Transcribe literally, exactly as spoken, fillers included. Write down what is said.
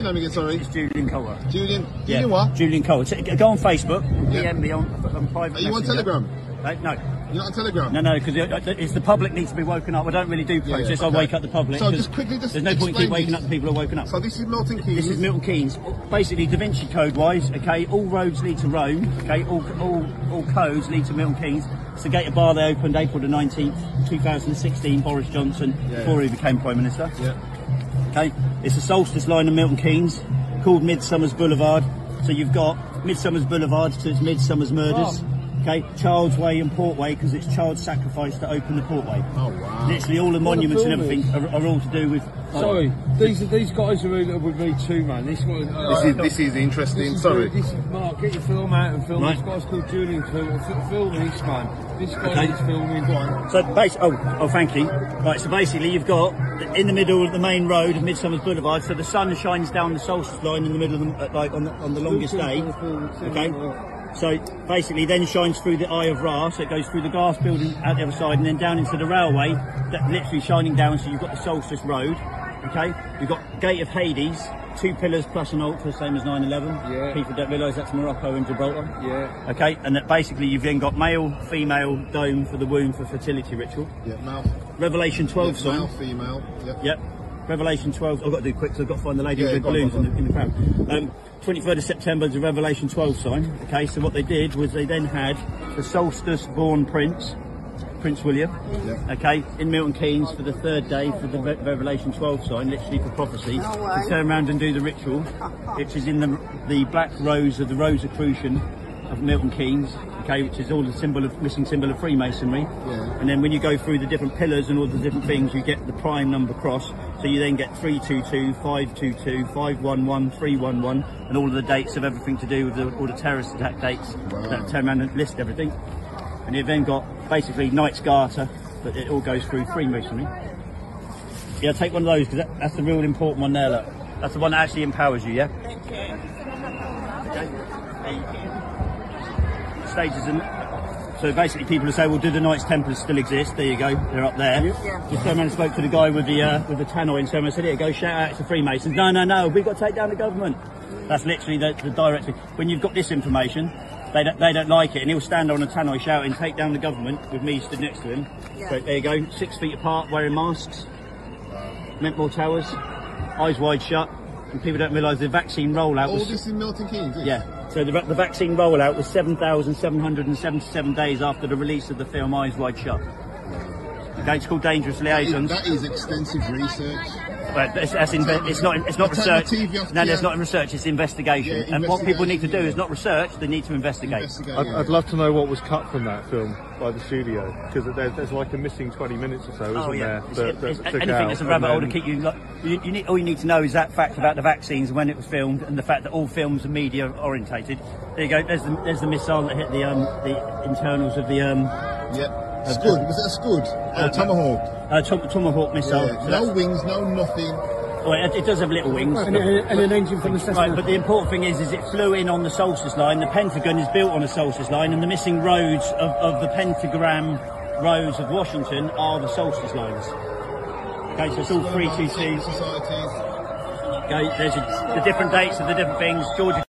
name again, sorry? It's Julian Coler. Julian, Julian yeah. what? Julian Coler. So, go on Facebook, yeah. D M me on, on private Are you messenger. on Telegram? Uh, no. You're not on Telegram? No, no, because it's the public needs to be woken up. I don't really do process, yeah, yeah. Okay. I wake up the public. So just quickly just There's no point in keep waking up the people who are woken up. So this is Milton Keynes? This is Milton Keynes. Basically, Da Vinci Code wise, okay, all roads lead to Rome, okay, all all, all codes lead to Milton Keynes. It's the Gated Bar they opened April the nineteenth, two thousand sixteen, Boris Johnson, yeah, before yeah. he became Prime Minister. Yeah. Okay, it's a solstice line of Milton Keynes called Midsummer's Boulevard. So you've got Midsummer's Boulevard, so it's Midsummer's Murders. Oh. Okay, Child's Way and Portway, because it's child sacrifice to open the Portway. Oh wow! Literally all the monuments and everything are, are all to do with. Oh. Sorry, these these guys are with me too, man. This one. Uh, this is this is interesting. This is Sorry. Good. This is Mark. Get your film out and film. Right. This guy's called Julian. Film, film this man. This guy okay. is filming. So basically, oh, oh, thank you. Right, so basically, you've got in the middle of the main road of Midsummer's Boulevard. So the sun shines down the solstice line in the middle of the, like on the on the longest day. Okay. So basically then shines through the Eye of Ra, so it goes through the glass building out the other side and then down into the railway, that literally shining down, so you've got the Solstice Road, okay? You've got Gate of Hades, two pillars plus an altar, same as nine eleven. Yeah. People don't realise that's Morocco and Gibraltar. Yeah. Okay, and that basically you've then got male, female dome for the womb for fertility ritual. Yeah, male. Revelation twelve yeah, sign. Male, female, yep. Yep. Revelation twelve, I've got to do quick, so I've got to find the lady yeah, with the balloons on, in, the, in the crowd. Um, twenty-third of September is the Revelation twelve sign. Okay, so what they did was they then had the solstice born prince, Prince William, yeah. okay, in Milton Keynes for the third day for the Re Revelation twelve sign, literally for prophecy, no to turn around and do the ritual, which is in the, the black rose of the Rosicrucian of Milton Keynes, okay, which is all the symbol of missing symbol of Freemasonry. Yeah. And then when you go through the different pillars and all the different things, you get the prime number cross. So you then get three two two, five two two, five one one, three one one, and all of the dates of everything to do with the, all the terrorist attack dates. Wow. That turn around and list everything. And you've then got basically Knight's Garter, but it all goes through Freemasonry. Yeah, take one of those because that, that's the real important one there. Look, that's the one that actually empowers you. Yeah. Thank you. Okay. Stages and so basically people will say, well, do the Knights Templars still exist? There you go, they're up there. Yeah. Just turned around and spoke to the guy with the uh, with the tannoy and someone said, here, go shout out to Freemasons. No, no, no, we've got to take down the government. That's literally the, the direct. When you've got this information, they don't, they don't like it, and he'll stand on a tannoy shouting, take down the government, with me stood next to him. Yeah. So there you go, six feet apart, wearing masks, Mentmore Towers, eyes wide shut, and people don't realise the vaccine rollout All was... this in Milton Keynes, yeah? Yeah. So the, the vaccine rollout was seven thousand seven hundred seventy-seven days after the release of the film Eyes Wide Shut. Okay, it's called Dangerous Liaisons. That is, that is extensive research. But it's, that's inve it's not it's not research. No, no, it's not research. It's investigation. Yeah, and what people need to do is not research. They need to investigate. investigate I'd, yeah. I'd love to know what was cut from that film by the studio, because there's, there's like a missing twenty minutes or so, isn't oh, yeah. there? It's, that, that anything that's a rabbit hole to keep you, you, you need, all you need to know is that fact about the vaccines and when it was filmed, and the fact that all films are media orientated. There you go. There's the there's the missile that hit the um the internals of the um. Yep. Scud. Was it a Scud? Oh, uh, Tomahawk. Uh, tom Tomahawk missile. Yeah. So no wings, no nothing. Well, it, it does have little wings. And, but, and an engine from the Cessna. Right, but the important thing is, is it flew in on the solstice line. The Pentagon is built on a solstice line, and the missing roads of, of the pentagram roads of Washington are the solstice lines. Okay, so it's all three two two. Okay, there's a, the different dates of the different things. Georgia.